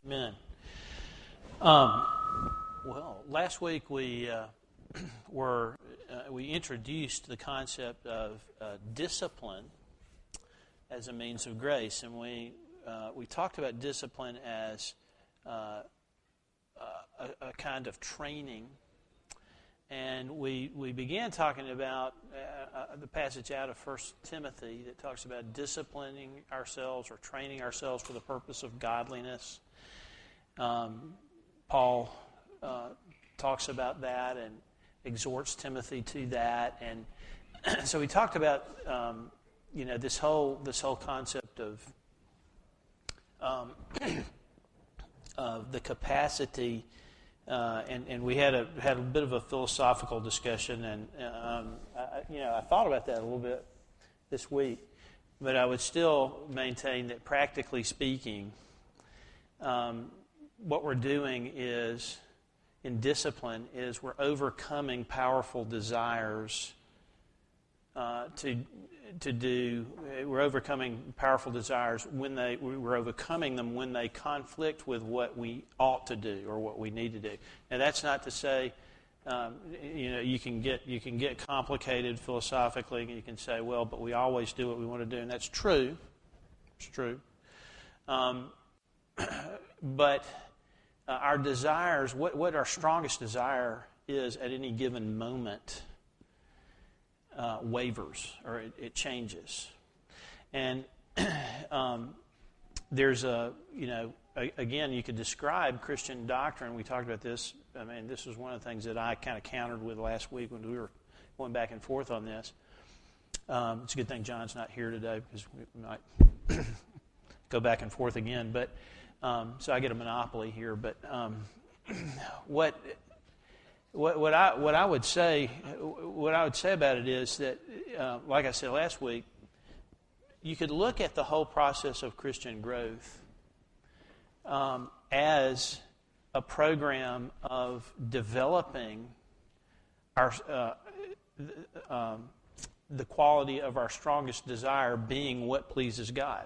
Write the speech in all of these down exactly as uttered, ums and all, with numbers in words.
Amen. Um, well, last week we uh, were uh, we introduced the concept of uh, discipline as a means of grace, and we uh, we talked about discipline as uh, a, a kind of training. And we, we began talking about uh, uh, the passage out of First Timothy that talks about disciplining ourselves or training ourselves for the purpose of godliness. Um, Paul uh, talks about that and exhorts Timothy to that. And so we talked about um, you know this whole this whole concept of um, of the capacity. Uh, and, and we had a had a bit of a philosophical discussion, and um, I, you know I thought about that a little bit this week, but I would still maintain that practically speaking, um, what we're doing is in discipline is we're overcoming powerful desires uh, to to do. We're overcoming powerful desires when they we're overcoming them when they conflict with what we ought to do or what we need to do. Now that's not to say um, you know you can get you can get complicated philosophically, and you can say, well, but we always do what we want to do, and that's true. It's true. Um, but uh, our desires, what what our strongest desire is at any given moment, Uh, wavers or it, it changes, and um, there's a you know a, again you could describe Christian doctrine. We talked about this. I mean, this was one of the things that I kind of countered with last week when we were going back and forth on this. Um, it's a good thing John's not here today because we might go back and forth again. But um, so I get a monopoly here. But um, what. What, what I what I would say what I would say about it is that, uh, like I said last week, you could look at the whole process of Christian growth um, as a program of developing our uh, um, the quality of our strongest desire being what pleases God.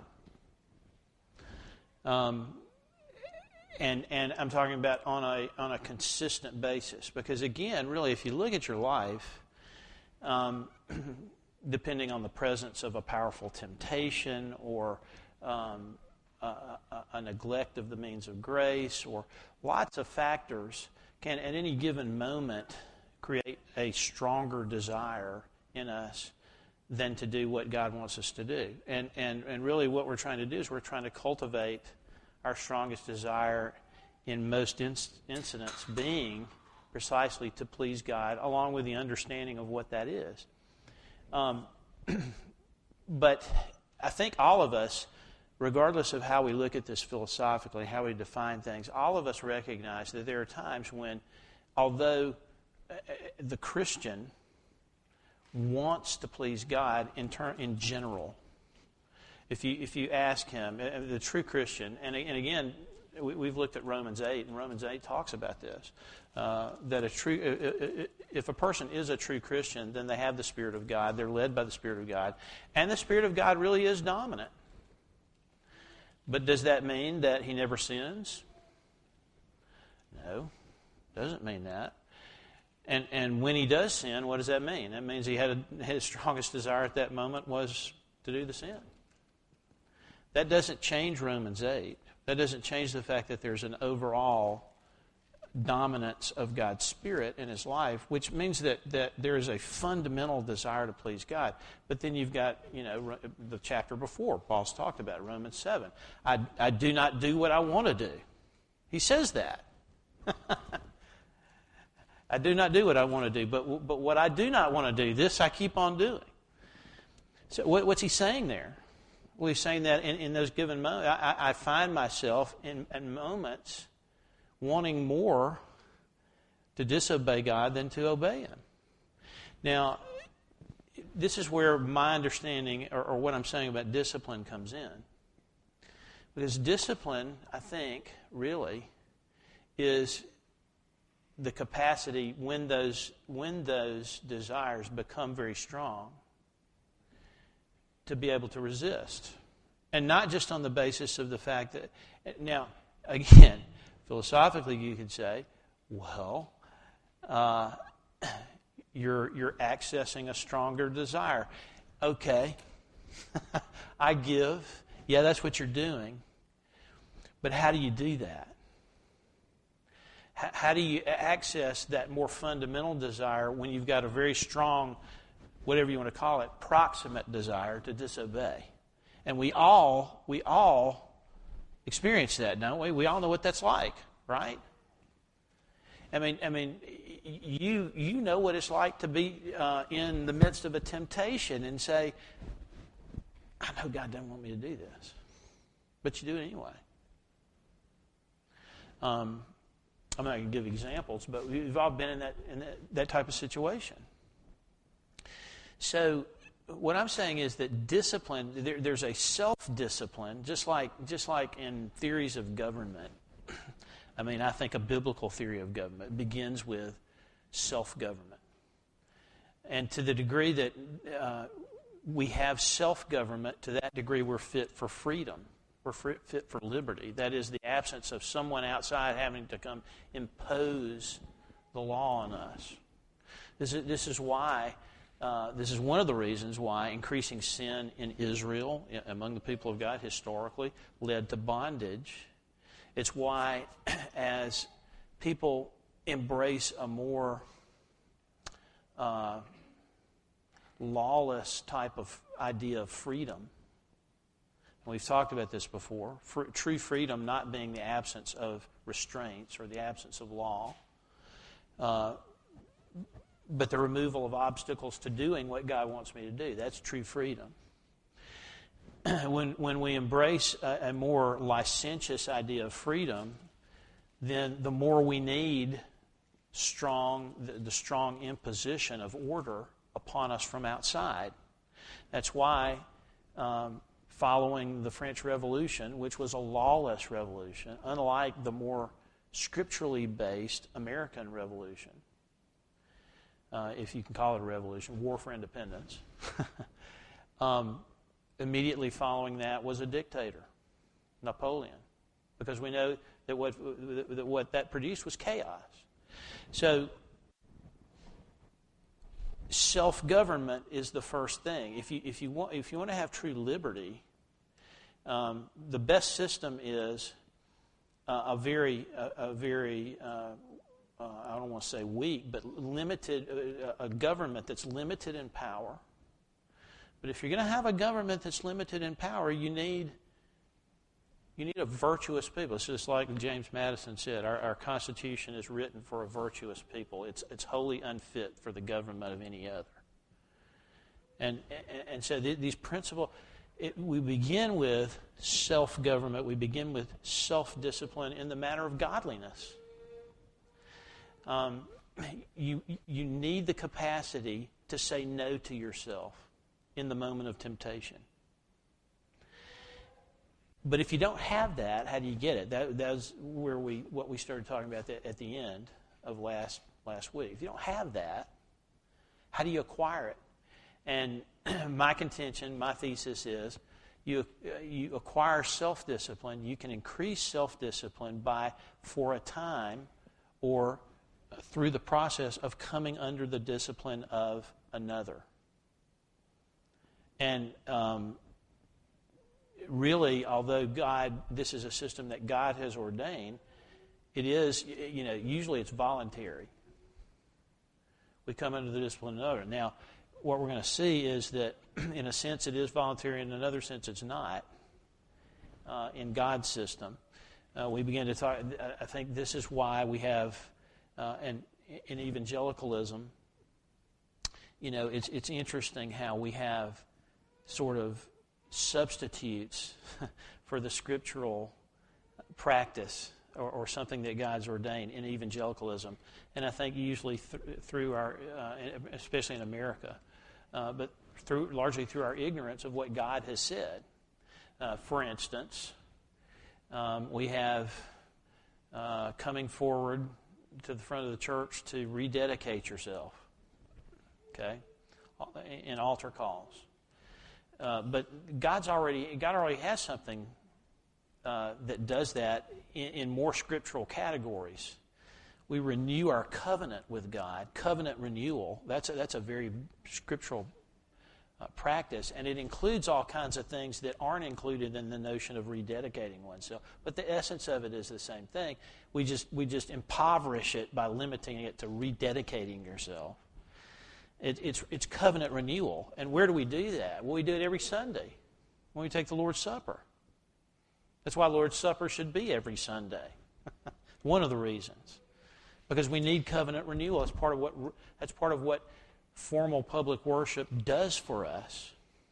Um, And and I'm talking about on a on a consistent basis, because again, really, if you look at your life, um, depending on the presence of a powerful temptation or um, a, a, a neglect of the means of grace, or lots of factors, can at any given moment create a stronger desire in us than to do what God wants us to do. And and and really, what we're trying to do is we're trying to cultivate our strongest desire in most inst- incidents being precisely to please God, along with the understanding of what that is. Um, but I think all of us, regardless of how we look at this philosophically, how we define things, all of us recognize that there are times when, although the Christian wants to please God in, ter- in general, If you if you ask him, the true Christian, and, and again, we, we've looked at Romans eight, and Romans eight talks about this, uh, that a true if a person is a true Christian, then they have the Spirit of God, they're led by the Spirit of God, and the Spirit of God really is dominant. But does that mean that he never sins? No, doesn't mean that. And and when he does sin, what does that mean? That means he had a, his strongest desire at that moment was to do the sin. That doesn't change Romans eight. That doesn't change the fact that there's an overall dominance of God's Spirit in his life, which means that, that there is a fundamental desire to please God. But then you've got, you know, the chapter before, Paul's talked about, Romans seven. I, I do not do what I want to do. He says that. I do not do what I want to do, but, but what I do not want to do, this I keep on doing. So what, what's he saying there? Well, he's saying that in, in those given moments, I, I find myself in, in moments wanting more to disobey God than to obey Him. Now, this is where my understanding, or, or what I'm saying about discipline comes in. Because discipline, I think, really, is the capacity when those when those desires become very strong to be able to resist. And not just on the basis of the fact that, now, again, philosophically, you could say, well, uh, you're you're accessing a stronger desire. Okay, I give. Yeah, that's what you're doing. But how do you do that? H- how do you access that more fundamental desire when you've got a very strong, whatever you want to call it, proximate desire to disobey? And we all we all experience that, don't we? We all know what that's like, right? I mean, I mean, you you know what it's like to be uh, in the midst of a temptation and say, I know God doesn't want me to do this, but you do it anyway. Um, I'm not going to give examples, but we've all been in that in that, that type of situation. So, what I'm saying is that discipline, there, there's a self-discipline, just like just like in theories of government. I mean, I think a biblical theory of government begins with self-government. And to the degree that uh, we have self-government, to that degree we're fit for freedom. We're fit for liberty. That is the absence of someone outside having to come impose the law on us. This is, this is why, uh, this is one of the reasons why increasing sin in Israel, among the people of God historically, led to bondage. It's why, as people embrace a more uh, lawless type of idea of freedom, and we've talked about this before, fr- true freedom not being the absence of restraints or the absence of law, uh, but the removal of obstacles to doing what God wants me to do. That's true freedom. When when we embrace a, a more licentious idea of freedom, then the more we need strong the, the strong imposition of order upon us from outside. That's why, um, following the French Revolution, which was a lawless revolution, unlike the more scripturally based American Revolution, uh, if you can call it a revolution, War for Independence. um, Immediately following that was a dictator, Napoleon, because we know that what that what that produced was chaos. So self-government is the first thing. If you if you want if you want to have true liberty, um, the best system is uh, a very a, a very uh, uh, I don't want to say weak, but limited uh, a government that's limited in power. But if you're going to have a government that's limited in power, you need you need a virtuous people. It's just like James Madison said, our, our Constitution is written for a virtuous people. It's it's wholly unfit for the government of any other. And and, and so th- these principles, it, we begin with self-government. We begin with self-discipline in the matter of godliness. Um, you you need the capacity to say no to yourself in the moment of temptation. But if you don't have that, how do you get it? That that's where we what we started talking about at, at the end of last last week. If you don't have that, how do you acquire it? And my contention, my thesis is, you you acquire self-discipline. You can increase self-discipline by, for a time, or through the process of coming under the discipline of another. And um, really, although God, this is a system that God has ordained, it is, you know, usually it's voluntary. We come under the discipline of another. Now, what we're going to see is that, in a sense, it is voluntary, in another sense, it's not. Uh, in God's system, uh, we begin to talk. I think this is why we have, uh, and in evangelicalism, you know, it's it's interesting how we have sort of substitutes for the scriptural practice or, or something that God's ordained in evangelicalism. And I think usually th- through our, uh, especially in America, uh, but through largely through our ignorance of what God has said. Uh, for instance, um, we have uh, coming forward to the front of the church to rededicate yourself, okay, in altar calls. Uh, but God's already God already has something uh, that does that in, in more scriptural categories. We renew our covenant with God, covenant renewal. That's a, that's a very scriptural uh, practice, and it includes all kinds of things that aren't included in the notion of rededicating oneself. But the essence of it is the same thing. We just we just impoverish it by limiting it to rededicating yourself. It, it's it's covenant renewal, and where do we do that? Well, we do it every Sunday when we take the Lord's Supper. That's why Lord's Supper should be every Sunday. One of the reasons. Because we need covenant renewal. That's part of what that's part of what formal public worship does for us.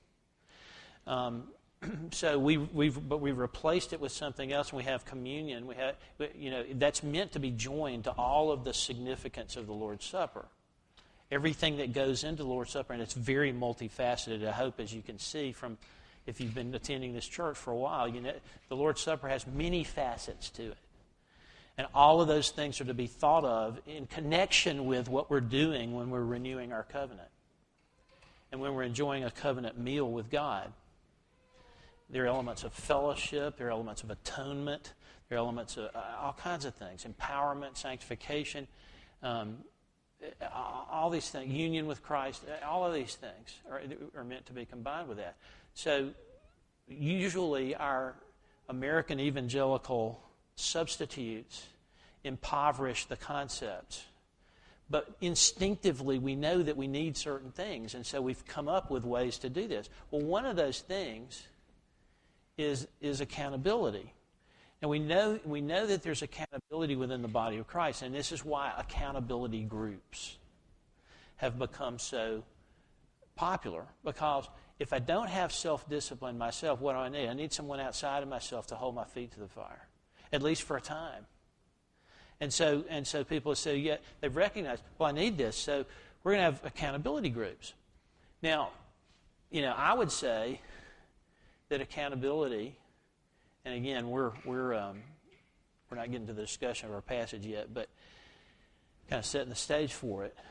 Um, so we we've but we've replaced it with something else, and we have communion. We have you know that's meant to be joined to all of the significance of the Lord's Supper. Everything that goes into the Lord's Supper, and it's very multifaceted. I hope, as you can see from if you've been attending this church for a while, you know the Lord's Supper has many facets to it. And all of those things are to be thought of in connection with what we're doing when we're renewing our covenant. And when we're enjoying a covenant meal with God. There are elements of fellowship, there are elements of atonement, there are elements of uh, all kinds of things. Empowerment, sanctification, um, all these things, union with Christ, all of these things are, are meant to be combined with that. So usually our American evangelical substitutes impoverish the concepts. But instinctively we know that we need certain things, and so we've come up with ways to do this. Well, one of those things is, is accountability. And we know, we know that there's accountability within the body of Christ, and this is why accountability groups have become so popular. Because if I don't have self-discipline myself, what do I need? I need someone outside of myself to hold my feet to the fire. At least for a time. And so and so people say, yeah, they've recognized, well, I need this, so we're going to have accountability groups. Now, you know, I would say that accountability, and again, we're we're um, we're not getting to the discussion of our passage yet, but kind of setting the stage for it.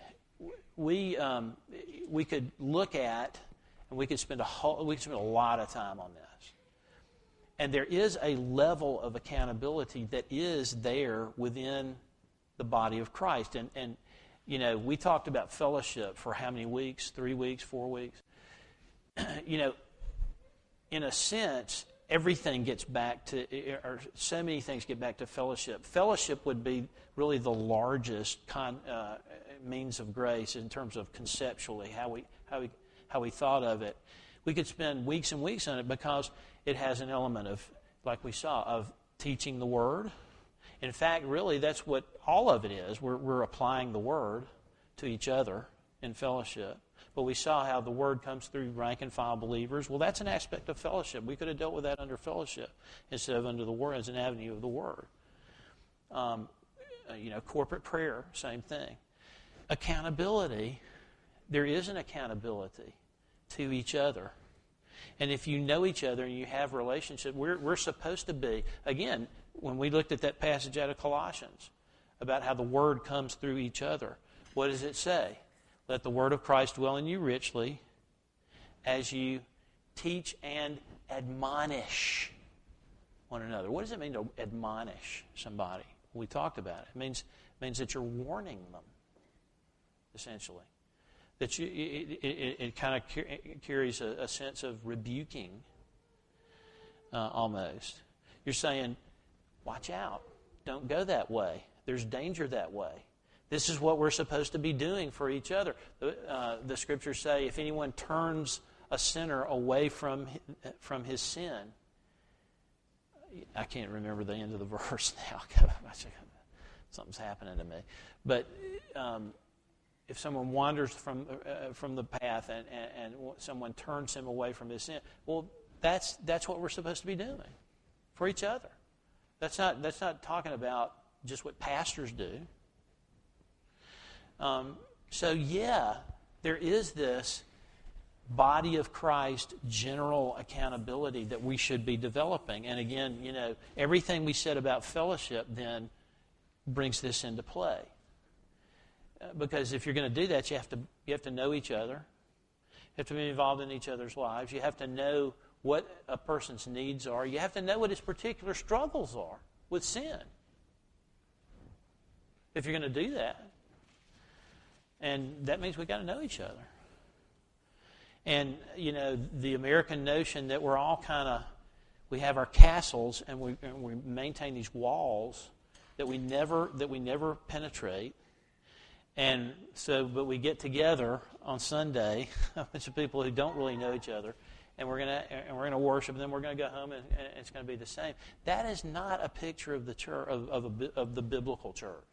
We um, we could look at, and we could spend a whole we could spend a lot of time on this. And there is a level of accountability that is there within the body of Christ. And, and, you know, we talked about fellowship for how many weeks? Three weeks, four weeks? You know, in a sense, everything gets back to, or so many things get back to fellowship. Fellowship would be really the largest con, uh, means of grace in terms of conceptually, how we, how we, how we thought of it. We could spend weeks and weeks on it because it has an element of, like we saw, of teaching the Word. In fact, really, that's what all of it is. We're, we're applying the Word to each other in fellowship. But we saw how the Word comes through rank and file believers. Well, that's an aspect of fellowship. We could have dealt with that under fellowship instead of under the Word as an avenue of the Word. Um, you know, corporate prayer, same thing. Accountability, there is an accountability to each other. And if you know each other and you have relationship, we're, we're supposed to be, again, when we looked at that passage out of Colossians about how the Word comes through each other, what does it say? Let the Word of Christ dwell in you richly as you teach and admonish one another. What does it mean to admonish somebody? We talked about it. It means, it means that you're warning them, essentially. That you, it, it, it kind of carries a, a sense of rebuking, uh, almost. You're saying, watch out. Don't go that way. There's danger that way. This is what we're supposed to be doing for each other. Uh, the Scriptures say, if anyone turns a sinner away from, from his sin, I can't remember the end of the verse now. Something's happening to me. But... Um, If someone wanders from uh, from the path and, and, and someone turns him away from his sin, well, that's that's what we're supposed to be doing for each other. That's not that's not talking about just what pastors do. Um, so yeah, there is this body of Christ general accountability that we should be developing. And again, you know, everything we said about fellowship then brings this into play. Because if you're going to do that, you have to you have to know each other. You have to be involved in each other's lives. You have to know what a person's needs are. You have to know what his particular struggles are with sin, if you're going to do that. And that means we've got to know each other. And, you know, the American notion that we're all kind of, we have our castles and we, and we maintain these walls that we never that we never penetrate. And so, but we get together on Sunday, a bunch of people who don't really know each other, and we're gonna and we're gonna worship, and then we're gonna go home, and, and it's gonna be the same. That is not a picture of the church of of, a, of the biblical church.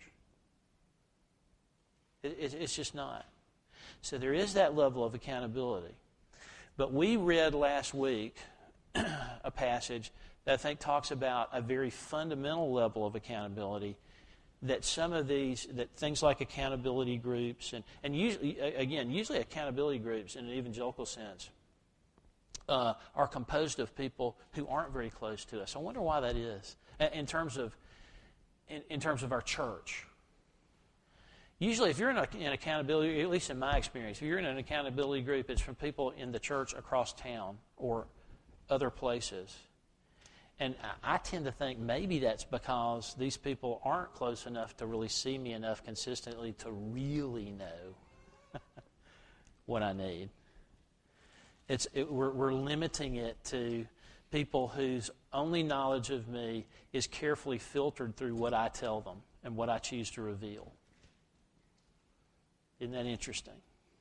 It, it, it's just not. So there is that level of accountability. But we read last week a passage that I think talks about a very fundamental level of accountability, that some of these, that things like accountability groups, and, and usually, again, usually accountability groups in an evangelical sense uh, are composed of people who aren't very close to us. I wonder why that is in terms of, in, in terms of our church. Usually, if you're in an accountability, at least in my experience, if you're in an accountability group, it's from people in the church across town or other places. And I tend to think maybe that's because these people aren't close enough to really see me enough consistently to really know what I need. It's it, we're, we're limiting it to people whose only knowledge of me is carefully filtered through what I tell them and what I choose to reveal. Isn't that interesting?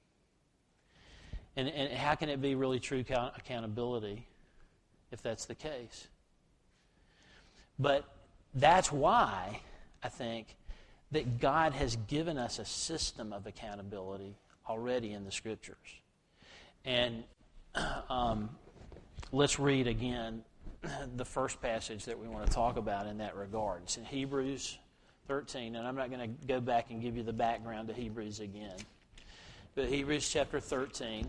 And, and how can it be really true account- accountability if that's the case? But that's why I think that God has given us a system of accountability already in the Scriptures. And um, let's read again the first passage that we want to talk about in that regard. It's in Hebrews thirteen, and I'm not going to go back and give you the background to Hebrews again. But Hebrews chapter thirteen,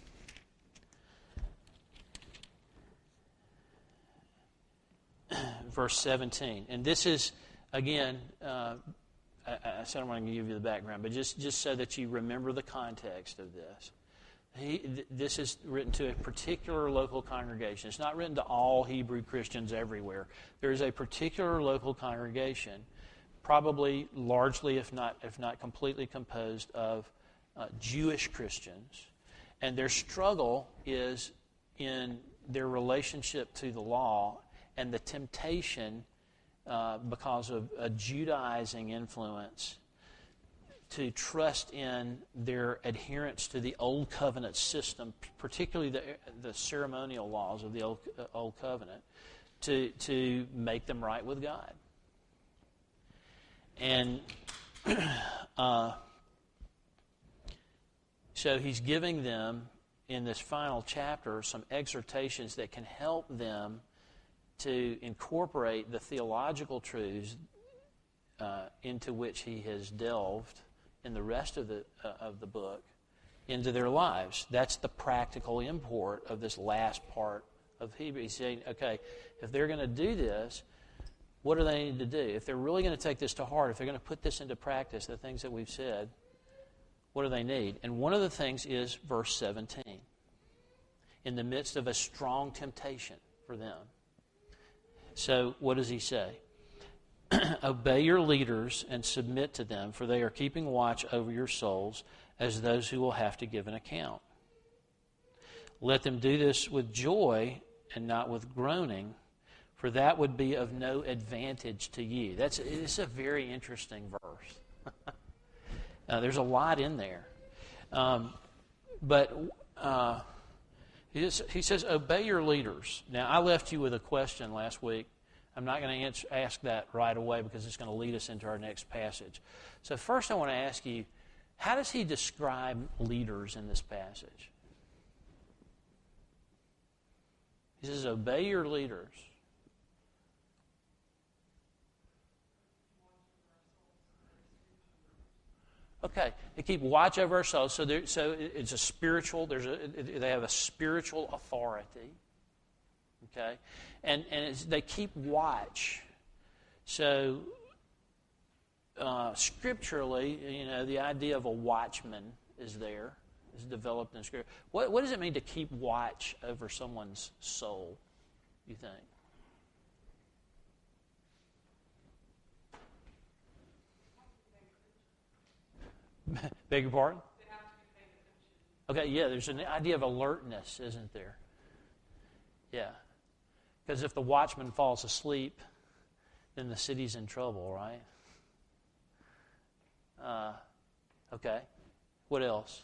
verse seventeen. And this is, again, uh, I, I said I want to give you the background, but just, just so that you remember the context of this. He, th- this is written to a particular local congregation. It's not written to all Hebrew Christians everywhere. There is a particular local congregation, probably largely, if not if not completely, composed of uh, Jewish Christians, and their struggle is in their relationship to the law and the temptation, uh, because of a Judaizing influence, to trust in their adherence to the Old Covenant system, particularly the, the ceremonial laws of the Old, uh, Old Covenant, to, to make them right with God. And uh, so he's giving them, in this final chapter, some exhortations that can help them to incorporate the theological truths uh, into which he has delved in the rest of the uh, of the book into their lives. That's the practical import of this last part of Hebrews. He's saying, okay, if they're going to do this, what do they need to do? If they're really going to take this to heart, if they're going to put this into practice, the things that we've said, what do they need? And one of the things is verse seventeen. In the midst of a strong temptation for them. So what does he say? Obey your leaders and submit to them, for they are keeping watch over your souls as those who will have to give an account. Let them do this with joy and not with groaning, for that would be of no advantage to you. That's it's a very interesting verse. uh, there's a lot in there. Um, but uh, he, is, he says, obey your leaders. Now, I left you with a question last week. I'm not going to ask that right away because it's going to lead us into our next passage. So first I want to ask you, how does he describe leaders in this passage? He says, obey your leaders. Okay, they keep watch over our souls. So, there, so it's a spiritual. There's a. They have a spiritual authority. Okay, and and it's, they keep watch. So, uh, scripturally, you know, the idea of a watchman is there. is developed in Scripture. What, what does it mean to keep watch over someone's soul, you think? Beg your pardon? Okay, yeah, there's an idea of alertness, isn't there? Yeah. Because if the watchman falls asleep, then the city's in trouble, right? Uh, okay. What else?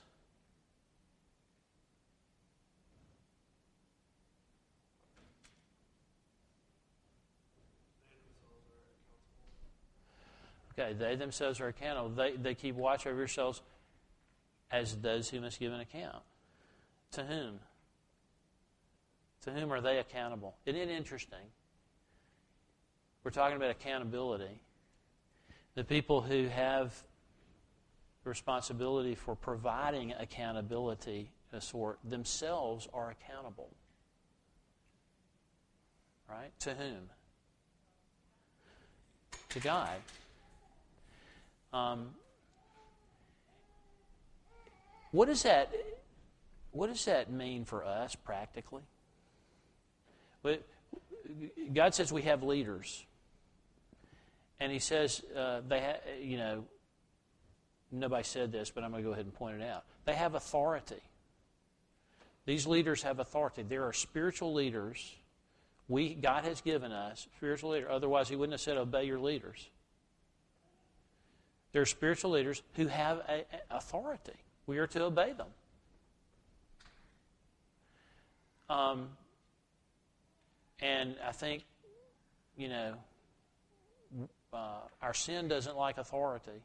Okay, they themselves are accountable. They, they keep watch over yourselves as those who must give an account. To whom? To whom are they accountable? Isn't it interesting? We're talking about accountability. The people who have the responsibility for providing accountability of a sort themselves are accountable. Right? To whom? To God. Um, what does that what does that mean for us practically? God says we have leaders, and He says uh, they ha- you know nobody said this, but I'm going to go ahead and point it out. They have authority. These leaders have authority. There are spiritual leaders. We God has given us spiritual leaders. Otherwise, He wouldn't have said, "Obey your leaders." There are spiritual leaders who have a, a authority. We are to obey them. Um, and I think, you know, uh, our sin doesn't like authority.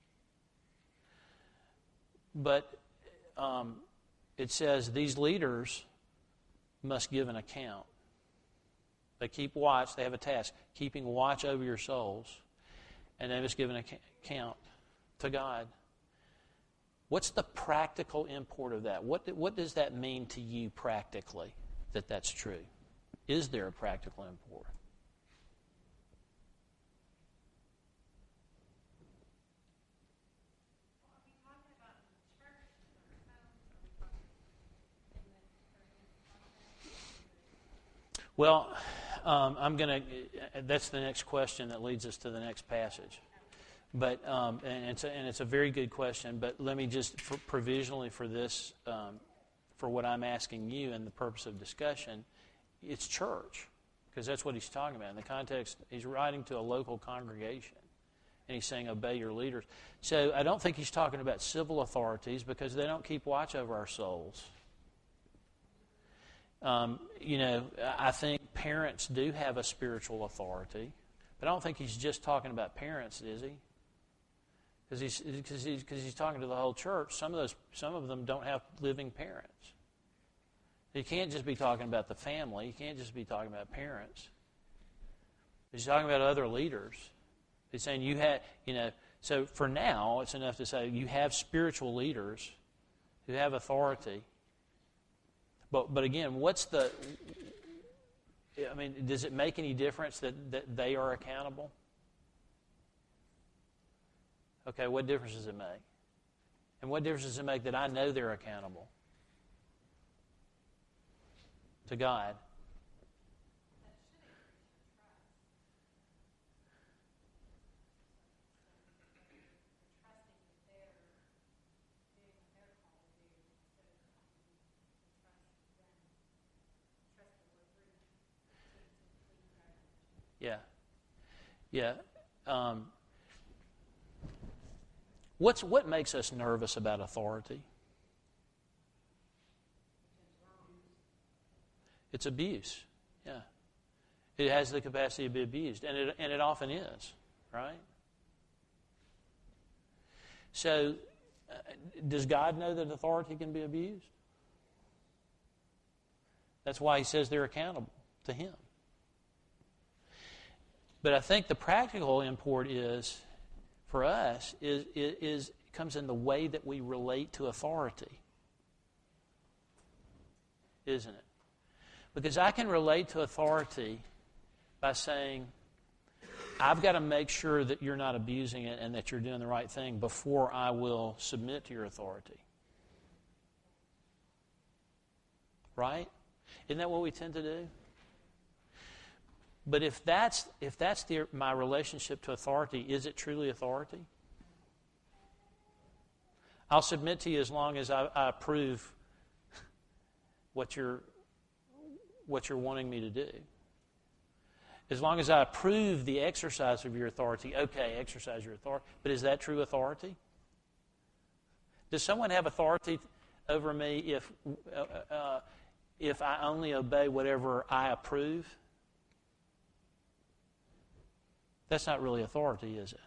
But um, it says these leaders must give an account. They keep watch. They have a task, keeping watch over your souls. And they must give an account to God. What's the practical import of that? What, what does that mean to you practically, that that's true? Is there a practical import? Well, um, I'm going to, that's the next question that leads us to the next passage. But, um, and, it's a, and it's a very good question, but let me just, for, provisionally for this, um, for what I'm asking you and the purpose of discussion, it's church, because that's what he's talking about. In the context, he's writing to a local congregation, and he's saying, obey your leaders. So I don't think he's talking about civil authorities, because they don't keep watch over our souls. Um, you know, I think parents do have a spiritual authority, but I don't think he's just talking about parents, is he? Because he's, cause he's, cause he's talking to the whole church. Some of those, some of them don't have living parents. You can't just be talking about the family. You can't just be talking about parents. He's talking about other leaders. He's saying you have, you know, so for now, it's enough to say you have spiritual leaders who have authority. But but again, what's the, I mean, does it make any difference that, that they are accountable? Okay, what difference does it make? And what difference does it make that I know they're accountable to God? Yeah. Yeah. Um, what's what makes us nervous about authority? It's abuse. Yeah. It has the capacity to be abused, and it and it often is, right? So, uh, does God know that authority can be abused? That's why He says they're accountable to Him. But I think the practical import is, for us, is, is, is comes in the way that we relate to authority, isn't it? Because I can relate to authority by saying, I've got to make sure that you're not abusing it and that you're doing the right thing before I will submit to your authority. right? Isn't that what we tend to do? But if that's if that's the, my relationship to authority, is it truly authority? I'll submit to you as long as I, I approve what you're what you're wanting me to do. As long as I approve the exercise of your authority, okay, exercise your authority. But is that true authority? Does someone have authority over me if uh, uh, if I only obey whatever I approve? That's not really authority, is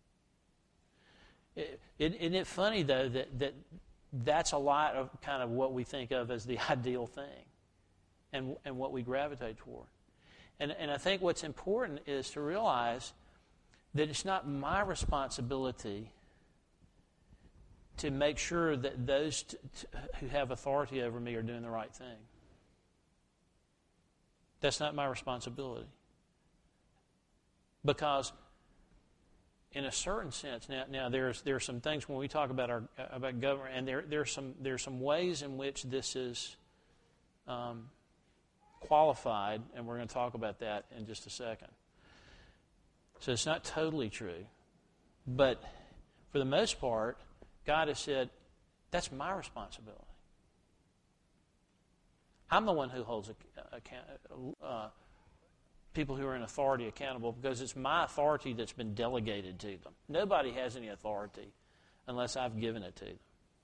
it? it isn't it funny, though, that, that that's a lot of kind of what we think of as the ideal thing and, and what we gravitate toward. And, and I think what's important is to realize that it's not my responsibility to make sure that those t- t- who have authority over me are doing the right thing. That's not my responsibility. Because in a certain sense, now, now there's there are some things when we talk about our about government, and there there's some there's some ways in which this is um, qualified, and we're going to talk about that in just a second. So it's not totally true, but for the most part, God has said that's my responsibility. I'm the one who holds a, a, a, people who are in authority accountable because it's my authority that's been delegated to them. Nobody has any authority unless I've given it to them.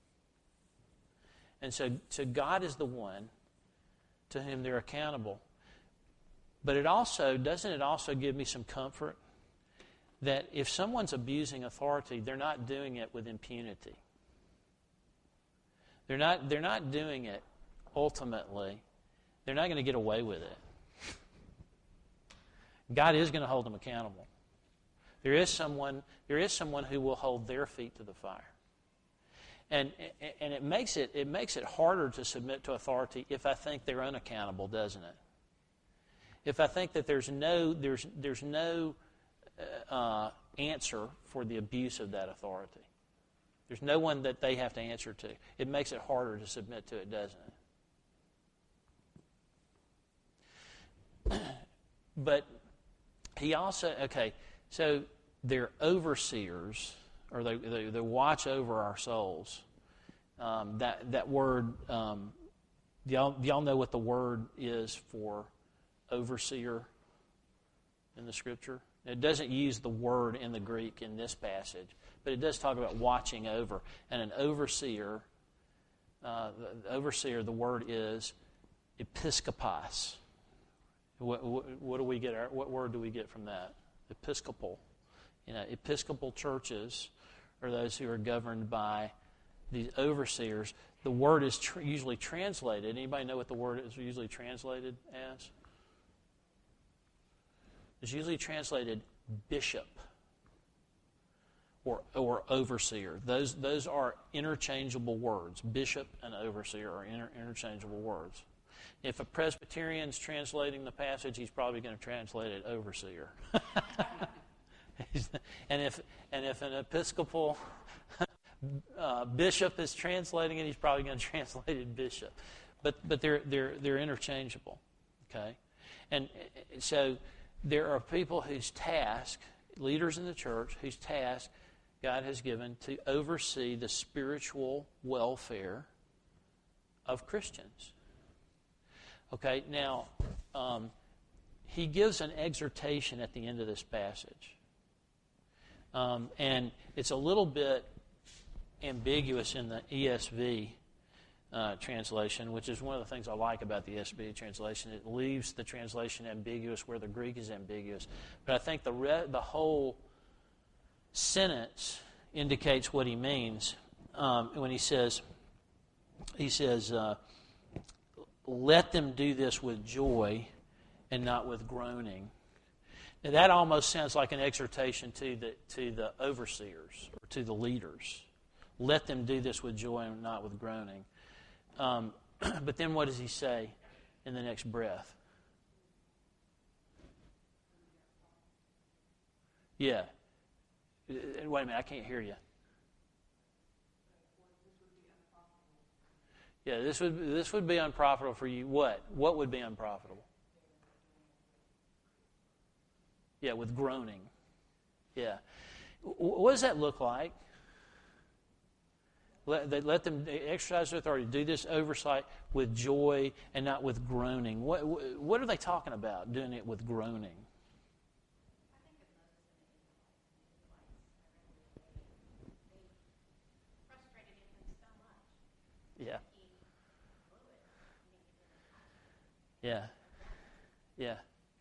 And so, so God is the one to whom they're accountable. But it also, doesn't it also give me some comfort that if someone's abusing authority, they're not doing it with impunity. They're not, they're not doing it ultimately. They're not going to get away with it. God is going to hold them accountable. There is someone, there is someone who will hold their feet to the fire. And and it makes it it makes it harder to submit to authority if I think they're unaccountable, doesn't it? If I think that there's no there's there's no uh, answer for the abuse of that authority. There's no one that they have to answer to. It makes it harder to submit to it, doesn't it? But he also, okay, so they're overseers, or they, they, they watch over our souls. Um, that that word, um, do, y'all, do y'all know what the word is for overseer in the Scripture? It doesn't use the word in the Greek in this passage, but it does talk about watching over. And an overseer, uh, the overseer, the word is episkopos. What, what, what do we get? Our, what word do we get from that? Episcopal. You know, Episcopal churches are those who are governed by these overseers. The word is tr- usually translated. Anybody know what the word is usually translated as? It's usually translated bishop or or overseer. Those those are interchangeable words. Bishop and overseer are inter- interchangeable words. If a Presbyterian's translating the passage, he's probably going to translate it overseer. and if and if an Episcopal uh, bishop is translating it, he's probably going to translate it bishop. But but they're they're they're interchangeable, okay? And so there are people whose task, leaders in the church, whose task God has given to oversee the spiritual welfare of Christians. Okay, now, um, he gives an exhortation at the end of this passage. Um, and it's a little bit ambiguous in the E S V uh, translation, which is one of the things I like about the E S V translation. It leaves the translation ambiguous where the Greek is ambiguous. But I think the re- the whole sentence indicates what he means um, when he says, he says, uh, let them do this with joy and not with groaning. Now that almost sounds like an exhortation to the to the overseers or to the leaders. Let them do this with joy and not with groaning. Um, but then what does he say in the next breath? Yeah. Wait a minute, I can't hear you. Yeah, this would this would be unprofitable for you. What? What would be unprofitable? Yeah, with groaning. Yeah. What does that look like? Let, they let them exercise their authority. Do this oversight with joy and not with groaning. What, what are they talking about, doing it with groaning? Yeah. Yeah. Yeah.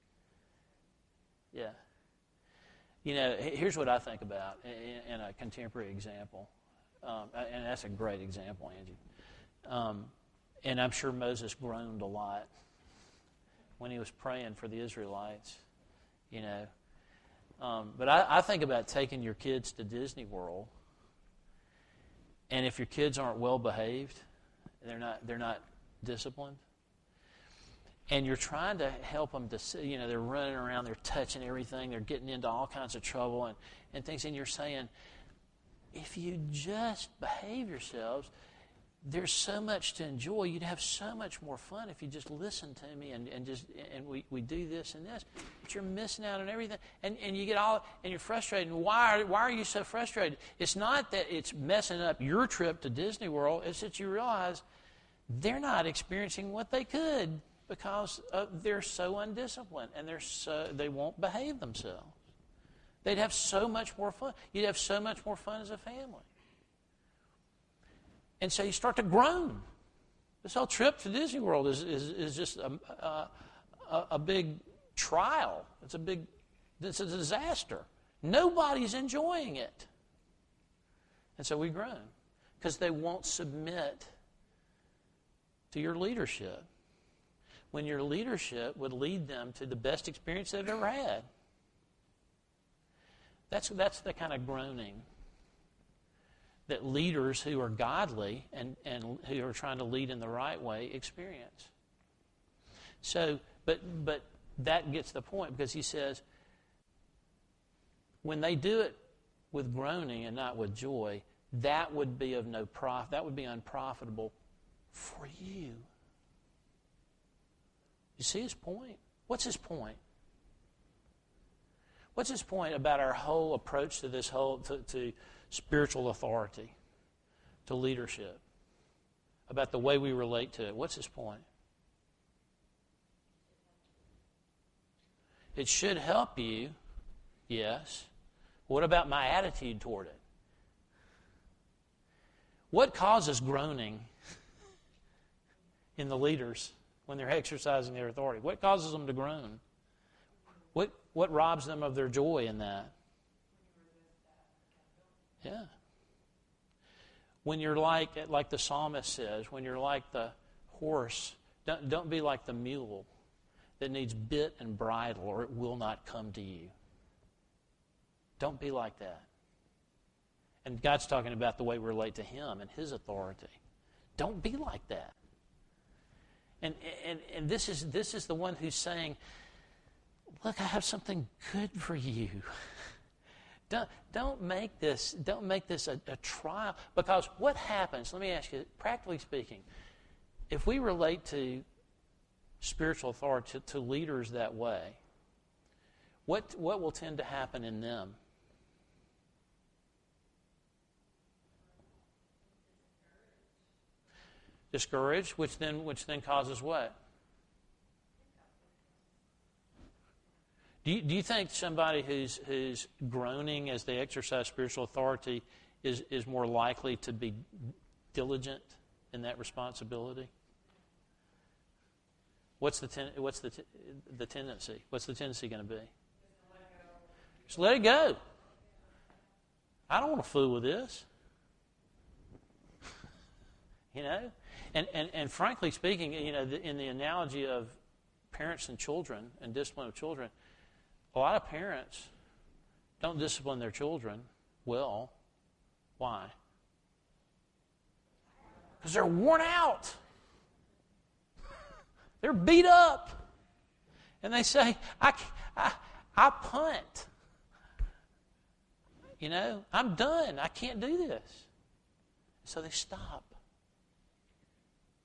Yeah. You know, here's what I think about in, in a contemporary example. Um, and that's a great example, Angie. Um, and I'm sure Moses groaned a lot when he was praying for the Israelites, you know. Um, but I, I think about taking your kids to Disney World, and if your kids aren't well behaved, they're not they're not disciplined, and you're trying to help them to see, you know, they're running around, they're touching everything, they're getting into all kinds of trouble and, and things, and you're saying, if you just behave yourselves, there's so much to enjoy. You'd have so much more fun if you just listen to me and, and just and we, we do this and this. But you're missing out on everything. And and you get all and you're frustrated. And why are why are you so frustrated? It's not that it's messing up your trip to Disney World, it's that you realize they're not experiencing what they could because uh, they're so undisciplined and they're so they won't behave themselves. They'd have so much more fun. You'd have so much more fun as a family. And so you start to groan. This whole trip to Disney World is, is, is just a, a, a big trial. It's a big, it's a disaster. Nobody's enjoying it. And so we groan because they won't submit to your leadership when your leadership would lead them to the best experience they've ever had. That's, that's the kind of groaning that leaders who are godly and, and who are trying to lead in the right way experience. So, but but that gets the point because he says, when they do it with groaning and not with joy, that would be of no profit. That would be unprofitable for you. You see his point? What's his point? What's his point about our whole approach to this whole to, to spiritual authority, to leadership, about the way we relate to it? What's his point? It should help you, yes. What about my attitude toward it? What causes groaning in the leaders when they're exercising their authority? What causes them to groan? What what robs them of their joy in that? Yeah. When you're like, like the psalmist says, when you're like the horse, don't, don't be like the mule that needs bit and bridle or it will not come to you. Don't be like that. And God's talking about the way we relate to Him and His authority. Don't be like that. And and and this is this is the one who's saying, look, I have something good for you. Don't, don't make this, don't make this a, a trial. Because what happens, let me ask you, practically speaking, if we relate to spiritual authority, to, to leaders that way, what, what will tend to happen in them? Discouraged, which then which then causes what? Do you, do you think somebody who's who's groaning as they exercise spiritual authority is, is more likely to be diligent in that responsibility? What's the ten, what's the t- the tendency? What's the tendency going to be? Just let it go. I don't want to fool with this. You know, and, and and frankly speaking, you know, the, in the analogy of parents and children and discipline of children, a lot of parents don't discipline their children well. Why? Because they're worn out. They're beat up. And they say, I, I, I punt. You know, I'm done. I can't do this. So they stop.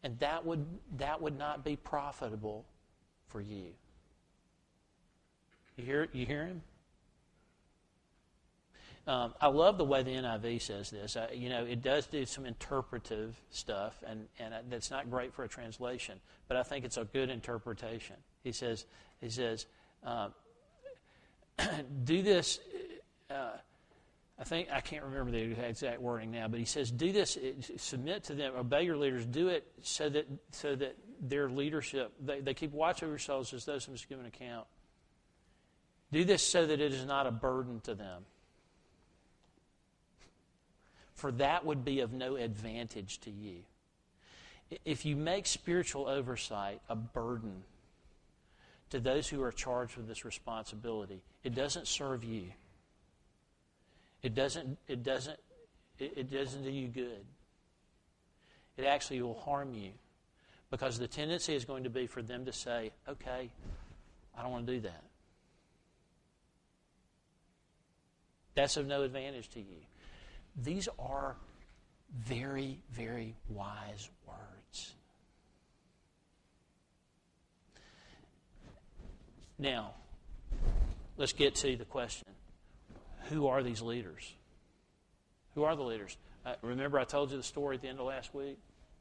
And that would that would not be profitable for you. You hear you hear him? Um, I love the way the N I V says this. I, you know, it does do some interpretive stuff, and, and that's not great for a translation, but I think it's a good interpretation. He says, he says, uh, do this. Uh, I think I can't remember the exact wording now, but he says, do this. Submit to them. Obey your leaders. Do it so that so that their leadership they, they keep watch over yourselves as those who must give an account. Do this so that it is not a burden to them. For that would be of no advantage to you. If you make spiritual oversight a burden to those who are charged with this responsibility, it doesn't serve you. It doesn't, it doesn't, it doesn't do you good. It actually will harm you, because the tendency is going to be for them to say, okay, I don't want to do that. That's of no advantage to you. These are very, very wise words. Now, let's get to the question. Who are these leaders? Who are the leaders? Uh, remember I told you the story at the end of last week?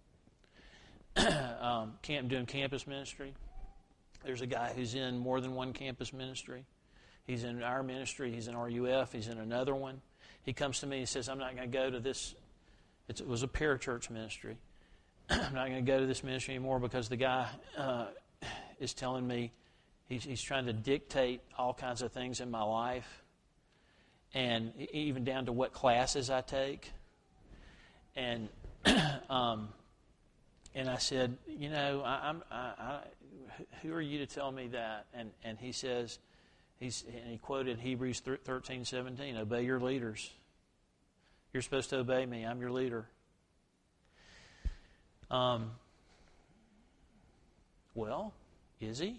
um, camp, doing campus ministry. There's a guy who's in more than one campus ministry. He's in our ministry. He's in R U F. He's in another one. He comes to me and says, I'm not going to go to this. It was a parachurch ministry. I'm not going to go to this ministry anymore because the guy uh, is telling me he's, he's trying to dictate all kinds of things in my life, and even down to what classes I take. And um, and I said, you know, I, I'm, I, I, who are you to tell me that? And and he says, he's and he quoted Hebrews thirteen seventeen, obey your leaders. You're supposed to obey me. I'm your leader. Um. Well, is he?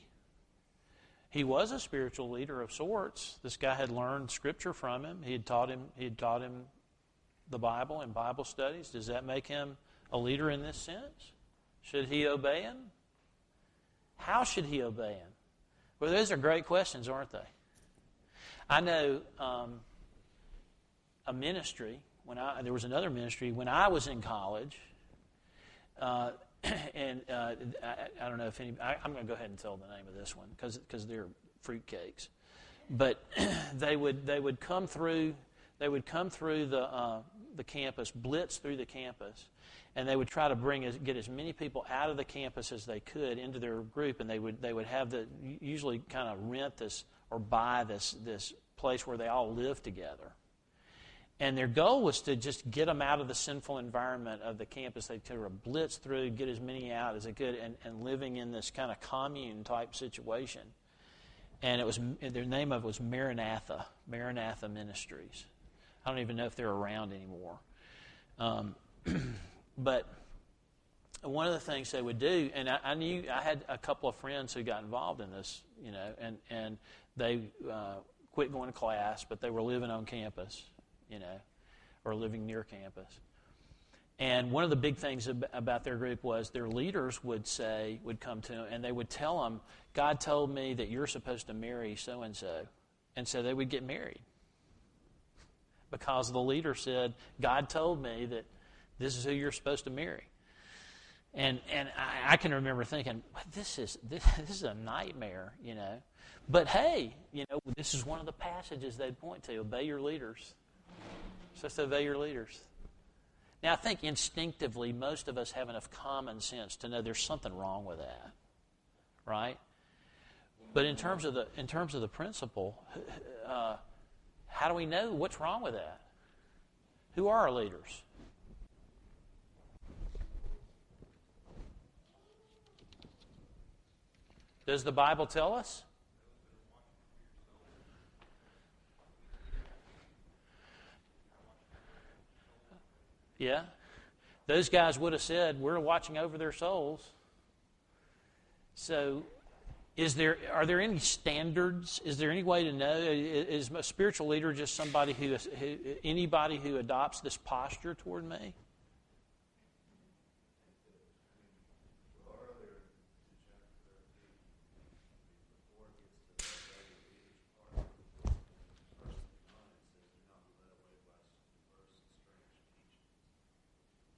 He was a spiritual leader of sorts. This guy had learned Scripture from him. He had taught him. He had taught him the Bible and Bible studies. Does that make him a leader in this sense? Should he obey him? How should he obey him? Well, those are great questions, aren't they? I know um, a ministry. When I there was another ministry when I was in college, uh, and uh, I, I don't know if any. I, I'm going to go ahead and tell the name of this one because because they're fruitcakes, but they would they would come through they would come through the uh, the campus, blitz through the campus, and they would try to bring as, get as many people out of the campus as they could into their group, and they would they would have the usually kind of rent this or buy this this place where they all live together. And their goal was to just get them out of the sinful environment of the campus. They'd kind of blitz through, get as many out as they could, and, and living in this kind of commune-type situation. And it was their name of it was Maranatha, Maranatha Ministries. I don't even know if they're around anymore. Um, but one of the things they would do, and I, I knew I had a couple of friends who got involved in this, you know, and, and they uh, quit going to class, but they were living on campus. You know, or living near campus. And one of the big things ab- about their group was their leaders would say, would come to them, and they would tell them, God told me that you're supposed to marry so-and-so. And so they would get married. Because the leader said, God told me that this is who you're supposed to marry. And and I, I can remember thinking, this is this, this is a nightmare, you know. But hey, you know, this is one of the passages they'd point to, obey your leaders. Supposed to obey your leaders. Now, I think instinctively most of us have enough common sense to know there's something wrong with that, right? But in terms of the in terms of the principle, uh, how do we know what's wrong with that? Who are our leaders? Does the Bible tell us? Yeah. Those guys would have said, we're watching over their souls. So, is there are there any standards? Is there any way to know? Is a spiritual leader just somebody who, who anybody who adopts this posture toward me?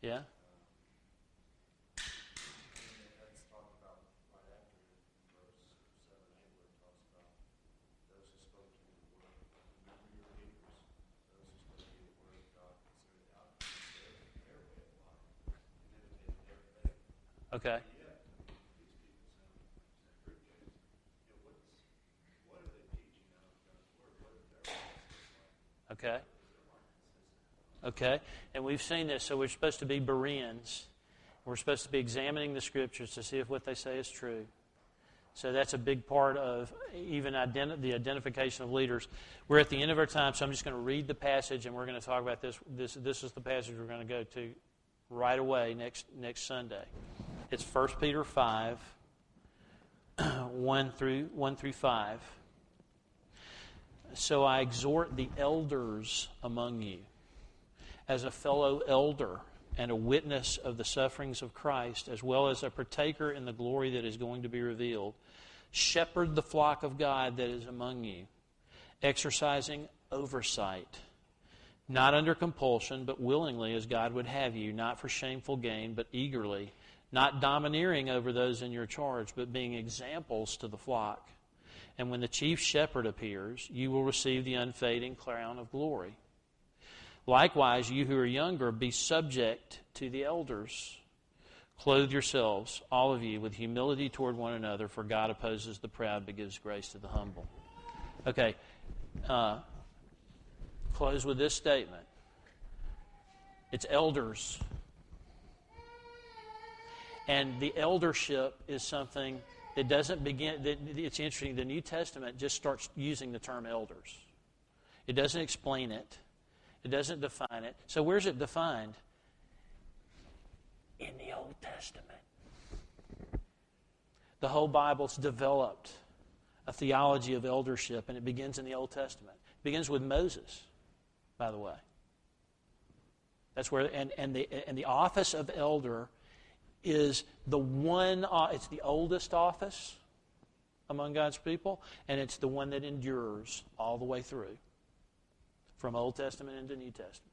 Yeah? Okay. Okay. Okay. And we've seen this. So we're supposed to be Bereans. We're supposed to be examining the Scriptures to see if what they say is true. So that's a big part of even identi- the identification of leaders. We're at the end of our time, so I'm just going to read the passage, and we're going to talk about this. This, this is the passage we're going to go to right away next next Sunday. It's First Peter five, one through one through five. So I exhort the elders among you, as a fellow elder and a witness of the sufferings of Christ, as well as a partaker in the glory that is going to be revealed. Shepherd the flock of God that is among you, exercising oversight, not under compulsion, but willingly as God would have you, not for shameful gain, but eagerly, not domineering over those in your charge, but being examples to the flock. And when the chief shepherd appears, you will receive the unfading crown of glory. Likewise, you who are younger, be subject to the elders. Clothe yourselves, all of you, with humility toward one another, for God opposes the proud but gives grace to the humble. Okay, uh, close with this statement. It's elders. And the eldership is something that doesn't begin, that it's interesting, the New Testament just starts using the term elders. It doesn't explain it. It doesn't define it. So where's it defined? In the Old Testament. The whole Bible's developed a theology of eldership, and it begins in the Old Testament. It begins with Moses, by the way. That's where, and, and the and the office of elder is the one, it's the oldest office among God's people, and it's the one that endures all the way through, from Old Testament into New Testament.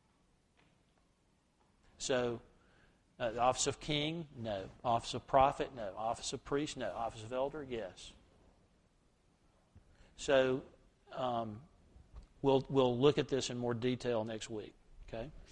So, uh, the office of king, no. Office of prophet, no. Office of priest, no. Office of elder, yes. So, um, we'll we'll look at this in more detail next week. Okay.